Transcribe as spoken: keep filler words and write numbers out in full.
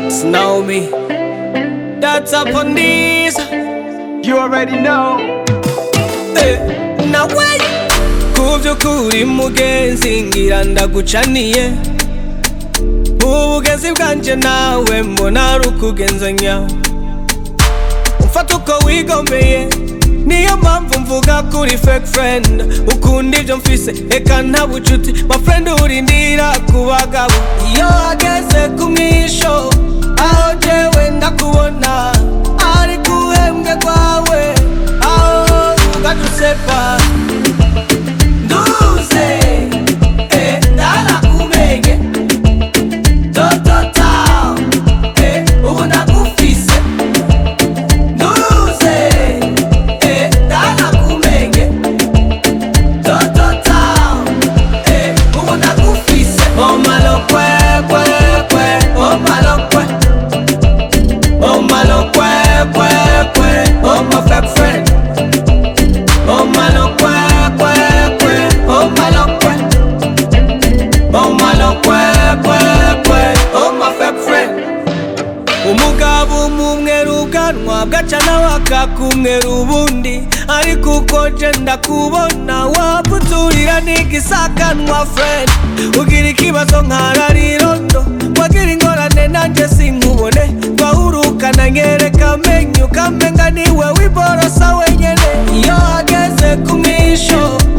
Know me, that's up on this. You already know. Eh, now wait. Kuvyo kuri mugenzi ngira ndagucaniye. Ubugenzi bwanje nawe mbona ari ukugenzanya. Umfata uko wigomeye, niyo mpamvu mvuga kuri fake friend. Ukunda ibyo mfise, eka nta bucuti. My friend urindira ku bagabo. Iyo ageze ku mwisho, aho jewe ndakubona ari kuhembwe kwawe, aho ugacusepa nduze eh, ndarakumenge totota eh, ubu ndagufise nduze eh, ndarakumenge totota eh, ubu ndagufise oh malo kwe kwe kwe oh malo kwe oh malo kwe kwe kwe oh my fake friend oh malo kwe kwe kwe oh malo kwe oh malo kwe kwe kwe oh my fake friend umugabo umumweru ubwanwa bwaca nawe akakumwera ubundi ariko uko je ndakubona waputurira n'igisakanwa friend ugira ikibazo nkararirondo wagira ingorane nanje sinkubone twahurukana nyereka menyu kamenga niwe wiborosa wenyene iyo ageze ku mwisho